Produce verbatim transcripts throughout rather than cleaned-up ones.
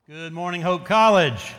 Good morning, Hope College.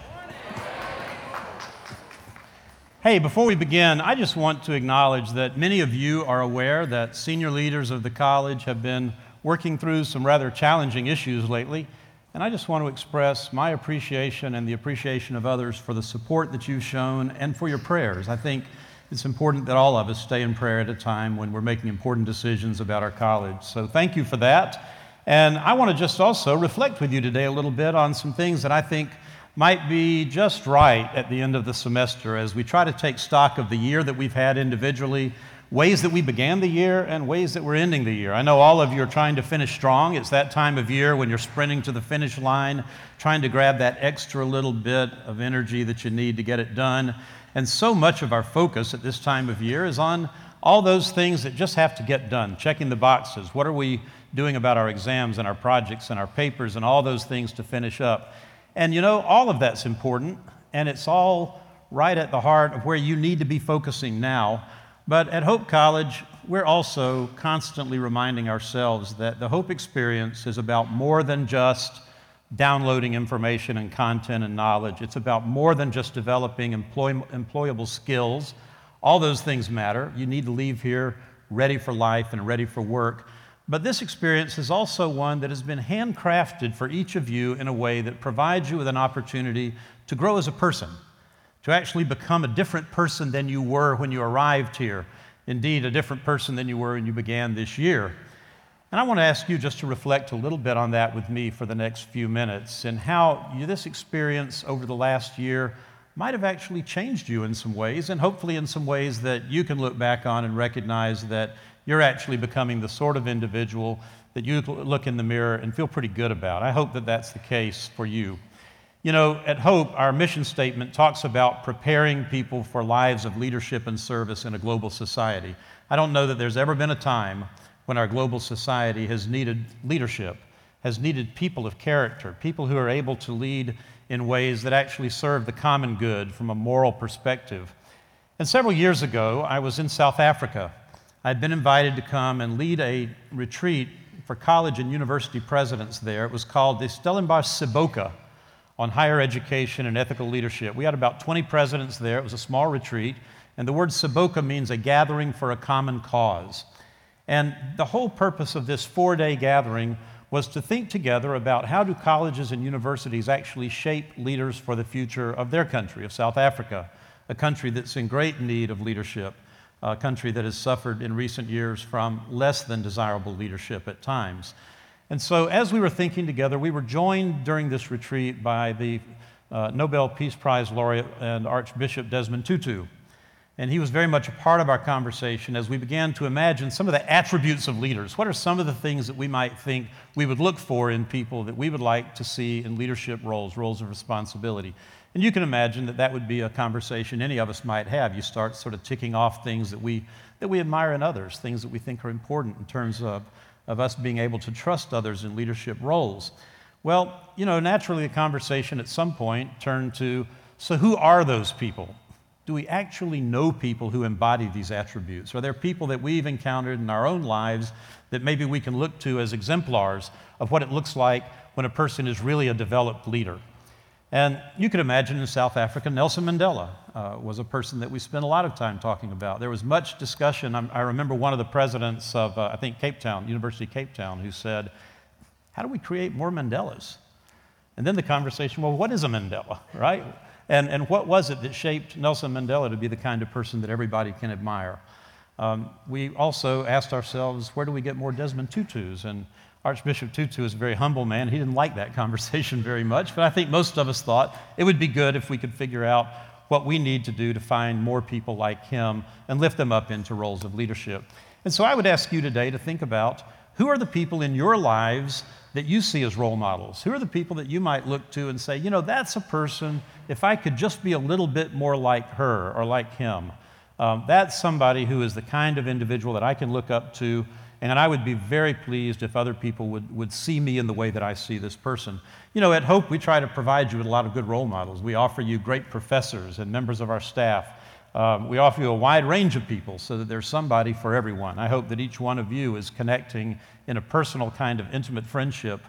Hey, before we begin, I just want to acknowledge that many of you are aware that senior leaders of the college have been working through some rather challenging issues lately, and I just want to express my appreciation and the appreciation of others for the support that you've shown and for your prayers. I think it's important that all of us stay in prayer at a time when we're making important decisions about our college. So thank you for that. And I want to just also reflect with you today a little bit on some things that I think might be just right at the end of the semester as we try to take stock of the year that we've had individually, ways that we began the year and ways that we're ending the year. I know all of you are trying to finish strong. It's that time of year when you're sprinting to the finish line, trying to grab that extra little bit of energy that you need to get it done. And so much of our focus at this time of year is on all those things that just have to get done, checking the boxes. What are we doing about our exams and our projects and our papers and all those things to finish up? And you know, all of that's important, and it's all right at the heart of where you need to be focusing now. But at Hope College, we're also constantly reminding ourselves that the Hope experience is about more than just downloading information and content and knowledge. It's about more than just developing employ- employable skills. All those things matter. You need to leave here ready for life and ready for work. But this experience is also one that has been handcrafted for each of you in a way that provides you with an opportunity to grow as a person, to actually become a different person than you were when you arrived here. Indeed, a different person than you were when you began this year. And I want to ask you just to reflect a little bit on that with me for the next few minutes and how you, this experience over the last year might have actually changed you in some ways, and hopefully in some ways that you can look back on and recognize that you're actually becoming the sort of individual that you look in the mirror and feel pretty good about. I hope that that's the case for you. You know, at Hope, our mission statement talks about preparing people for lives of leadership and service in a global society. I don't know that there's ever been a time when our global society has needed leadership, has needed people of character, people who are able to lead in ways that actually serve the common good from a moral perspective. And several years ago, I was in South Africa. I'd been invited to come and lead a retreat for college and university presidents there. It was called the Stellenbosch Seboka on higher education and ethical leadership. We had about twenty presidents there. It was a small retreat, and the word Seboka means a gathering for a common cause. And the whole purpose of this four-day gathering was to think together about how do colleges and universities actually shape leaders for the future of their country, of South Africa, a country that's in great need of leadership, a country that has suffered in recent years from less than desirable leadership at times. And so as we were thinking together, we were joined during this retreat by the uh, Nobel Peace Prize laureate and Archbishop Desmond Tutu. And he was very much a part of our conversation as we began to imagine some of the attributes of leaders. What are some of the things that we might think we would look for in people that we would like to see in leadership roles, roles of responsibility? And you can imagine that that would be a conversation any of us might have. You start sort of ticking off things that we that we admire in others, things that we think are important in terms of, of us being able to trust others in leadership roles. Well, you know, naturally the conversation at some point turned to, so who are those people? Do we actually know people who embody these attributes? Are there people that we've encountered in our own lives that maybe we can look to as exemplars of what it looks like when a person is really a developed leader? And you could imagine in South Africa, Nelson Mandela uh, was a person that we spent a lot of time talking about. There was much discussion. I'm, I remember one of the presidents of, uh, I think, Cape Town, University of Cape Town, who said, how do we create more Mandelas? And then the conversation, well, what is a Mandela, right? And, and what was it that shaped Nelson Mandela to be the kind of person that everybody can admire? Um, we also asked ourselves, where do we get more Desmond Tutus? And Archbishop Tutu is a very humble man. He didn't like that conversation very much, but I think most of us thought it would be good if we could figure out what we need to do to find more people like him and lift them up into roles of leadership. And so I would ask you today to think about who are the people in your lives that you see as role models? Who are the people that you might look to and say, you know, that's a person, if I could just be a little bit more like her or like him, um, that's somebody who is the kind of individual that I can look up to, and I would be very pleased if other people would, would see me in the way that I see this person. You know, at Hope, we try to provide you with a lot of good role models. We offer you great professors and members of our staff. Um, we offer you a wide range of people so that there's somebody for everyone. I hope that each one of you is connecting in a personal kind of intimate friendship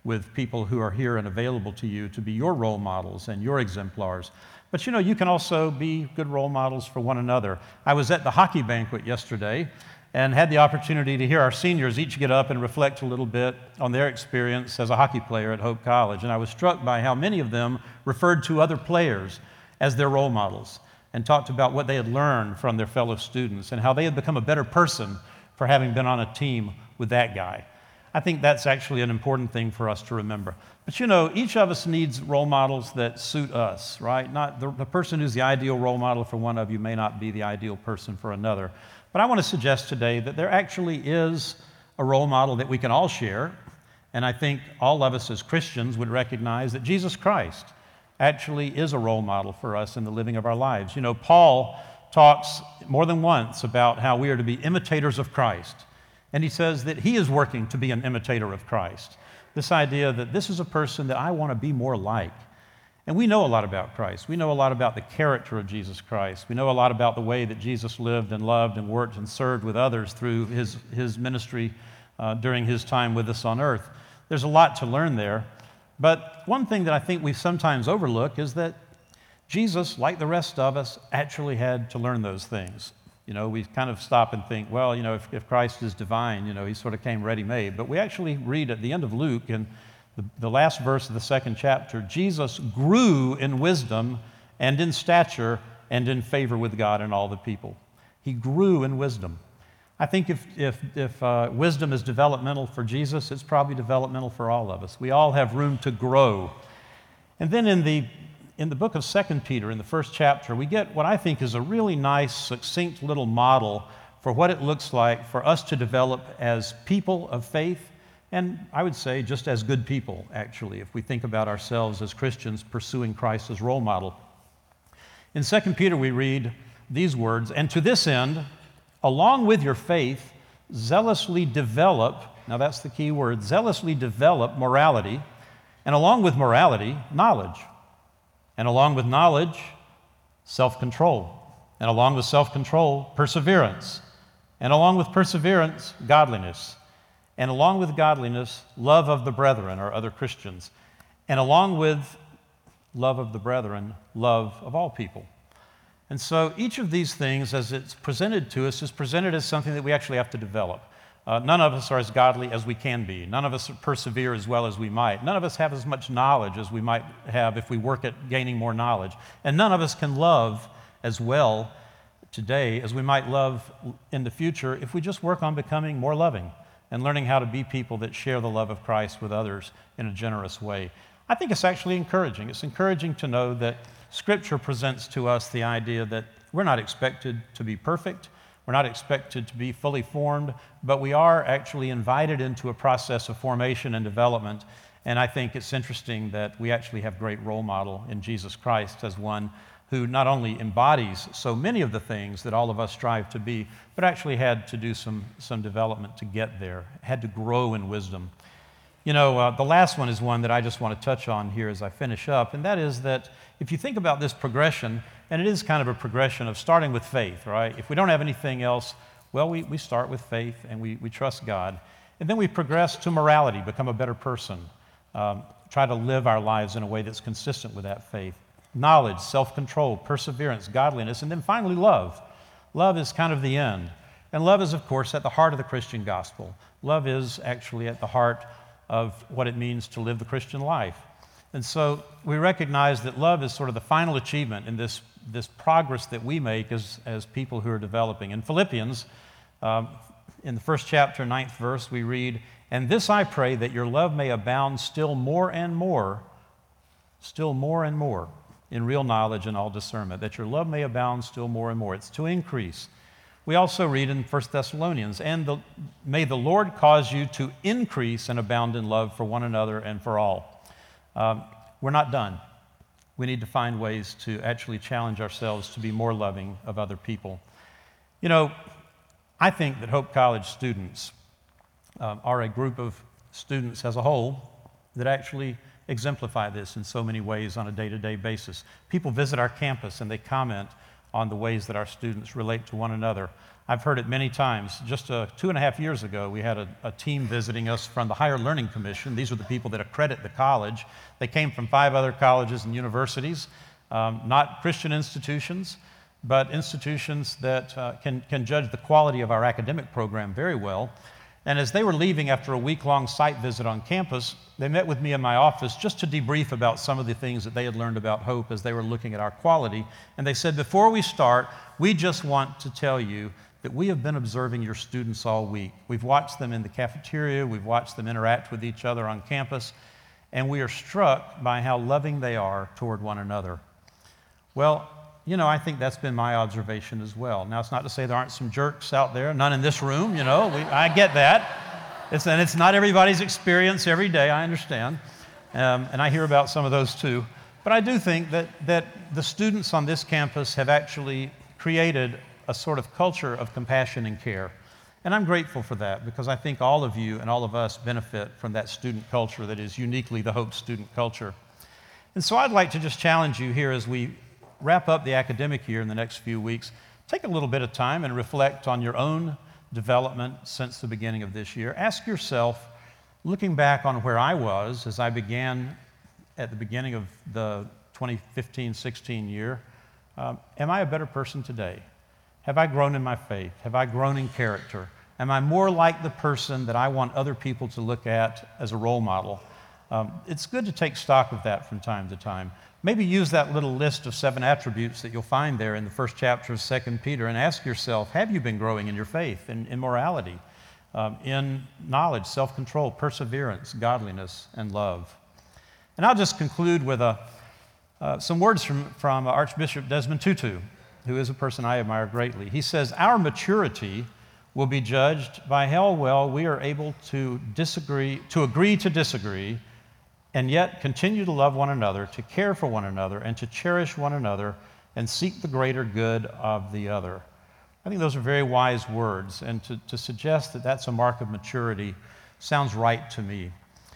with people who are here and available to you to be your role models and your exemplars. But you know, you can also be good role models for one another. I was at the hockey banquet yesterday and had the opportunity to hear our seniors each get up and reflect a little bit on their experience as a hockey player at Hope College. And I was struck by how many of them referred to other players as their role models and talked about what they had learned from their fellow students and how they had become a better person for having been on a team with that guy. I think that's actually an important thing for us to remember. But you know, each of us needs role models that suit us, right? Not the, the person who's the ideal role model for one of you may not be the ideal person for another. But I want to suggest today that there actually is a role model that we can all share, and I think all of us as Christians would recognize that Jesus Christ actually is a role model for us in the living of our lives. You know, Paul talks more than once about how we are to be imitators of Christ. And he says that he is working to be an imitator of Christ. This idea that this is a person that I want to be more like. And we know a lot about Christ. We know a lot about the character of Jesus Christ. We know a lot about the way that Jesus lived and loved and worked and served with others through his, his ministry uh, during his time with us on earth. There's a lot to learn there. But one thing that I think we sometimes overlook is that Jesus, like the rest of us, actually had to learn those things. You know, we kind of stop and think, well, you know, if, if Christ is divine, you know, he sort of came ready-made. But we actually read at the end of Luke, in the, the last verse of the second chapter, Jesus grew in wisdom and in stature and in favor with God and all the people. He grew in wisdom. I think if, if, if uh, wisdom is developmental for Jesus, it's probably developmental for all of us. We all have room to grow. And then in the In the book of Second Peter, in the first chapter, we get what I think is a really nice, succinct little model for what it looks like for us to develop as people of faith, and I would say just as good people, actually, if we think about ourselves as Christians pursuing Christ as role model. In Second Peter, we read these words, "And to this end, along with your faith, zealously develop," now that's the key word, zealously develop morality, and along with morality, knowledge. And along with knowledge, self-control. And along with self-control, perseverance. And along with perseverance, godliness. And along with godliness, love of the brethren, or other Christians. And along with love of the brethren, love of all people. And so each of these things, as it's presented to us, is presented as something that we actually have to develop. Uh, none of us are as godly as we can be. None of us persevere as well as we might. None of us have as much knowledge as we might have if we work at gaining more knowledge. And none of us can love as well today as we might love in the future if we just work on becoming more loving and learning how to be people that share the love of Christ with others in a generous way. I think it's actually encouraging. It's encouraging to know that Scripture presents to us the idea that we're not expected to be perfect. We're not expected to be fully formed, but we are actually invited into a process of formation and development. And I think it's interesting that we actually have a great role model in Jesus Christ as one who not only embodies so many of the things that all of us strive to be, but actually had to do some, some development to get there, had to grow in wisdom. You know, uh, the last one is one that I just want to touch on here as I finish up, and that is that if you think about this progression, and it is kind of a progression of starting with faith, right? If we don't have anything else, well, we, we start with faith and we, we trust God. And then we progress to morality, become a better person, um, try to live our lives in a way that's consistent with that faith. Knowledge, self-control, perseverance, godliness, and then finally love. Love is kind of the end. And love is, of course, at the heart of the Christian gospel. Love is actually at the heart of what it means to live the Christian life. And so we recognize that love is sort of the final achievement in this, this progress that we make as, as people who are developing. In Philippians, um, in the first chapter, ninth verse, we read, "And this I pray, that your love may abound still more and more, still more and more, in real knowledge and all discernment, that your love may abound still more and more." It's to increase. We also read in First Thessalonians, "And the, may the Lord cause you to increase and abound in love for one another and for all." Um, we're not done. We need to find ways to actually challenge ourselves to be more loving of other people. You know, I think that Hope College students um, are a group of students as a whole that actually exemplify this in so many ways on a day-to-day basis. People visit our campus and they comment on the ways that our students relate to one another. I've heard it many times. Just uh, two and a half years ago, we had a, a team visiting us from the Higher Learning Commission. These are the people that accredit the college. They came from five other colleges and universities, um, not Christian institutions, but institutions that uh, can, can judge the quality of our academic program very well. And as they were leaving after a week-long site visit on campus, they met with me in my office just to debrief about some of the things that they had learned about Hope as they were looking at our quality. And they said, before we start, we just want to tell you that we have been observing your students all week. We've watched them in the cafeteria, we've watched them interact with each other on campus, and we are struck by how loving they are toward one another. Well, you know, I think that's been my observation as well. Now, it's not to say there aren't some jerks out there, none in this room, you know, we, I get that. It's, and it's not everybody's experience every day, I understand. Um, and I hear about some of those too. But I do think that, that the students on this campus have actually created a sort of culture of compassion and care. And I'm grateful for that because I think all of you and all of us benefit from that student culture that is uniquely the Hope student culture. And so I'd like to just challenge you here as we wrap up the academic year in the next few weeks. Take a little bit of time and reflect on your own development since the beginning of this year. Ask yourself, looking back on where I was as I began at the beginning of the twenty fifteen sixteen year, um, am I a better person today? Have I grown in my faith? Have I grown in character? Am I more like the person that I want other people to look at as a role model? Um, it's good to take stock of that from time to time. Maybe use that little list of seven attributes that you'll find there in the first chapter of Second Peter and ask yourself, have you been growing in your faith, in, in morality, um, in knowledge, self-control, perseverance, godliness, and love? And I'll just conclude with a, uh, some words from, from Archbishop Desmond Tutu, who is a person I admire greatly. He says, our maturity will be judged by how well we are able to disagree, to agree to disagree, and yet continue to love one another, to care for one another, and to cherish one another, and seek the greater good of the other. I think those are very wise words, and to, to suggest that that's a mark of maturity sounds right to me.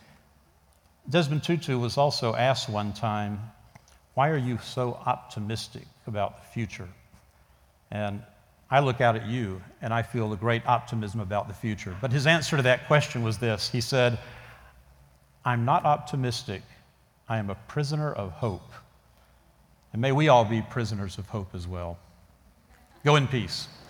Desmond Tutu was also asked one time, why are you so optimistic about the future? And I look out at you, and I feel a great optimism about the future. But his answer to that question was this. He said, I'm not optimistic. I am a prisoner of hope. And may we all be prisoners of hope as well. Go in peace.